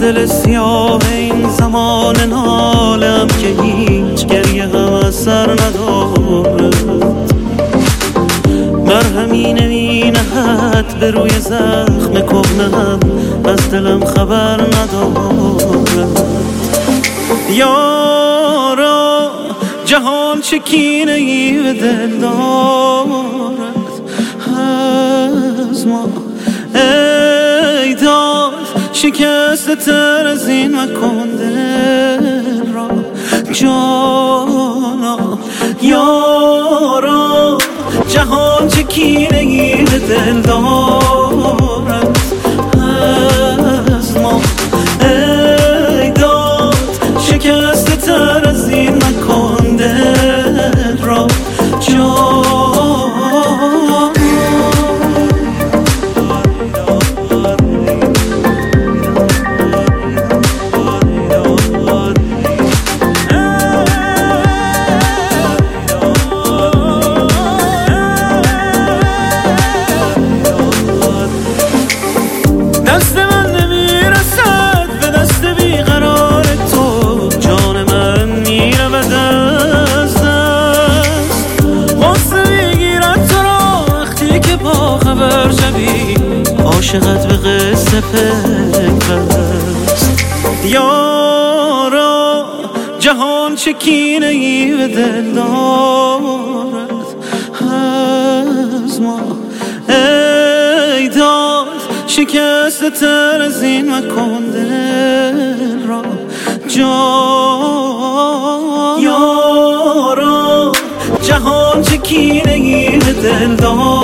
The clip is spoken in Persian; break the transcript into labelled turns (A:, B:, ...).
A: دل سیاه این زمان نالم که هیچ گریه هم اثر ندارد. مرهمی نمینهد به روی زخم کهنم، از دلم خبر ندارد. یارا جهان چه کینه ای به دل دارد از ما، ای داد شکست تر از این مکن دل را جانا. یارا جهان چه کینه ای به دل دارد از ما، ای داد شکست تر از این مکن دل را جانا. دست من نمیرسد به دست بیقرار تو، جان من میرود از دست. غصه میگیرد تو را وقتی که با خبر شوی، عاشقت به قصه پیوست. یارا جهان چه کینه ای به دل دارد از ما، ای داد شکست تر از این مکن دل را جان. یارا جهان چه کینه ای به دل دارد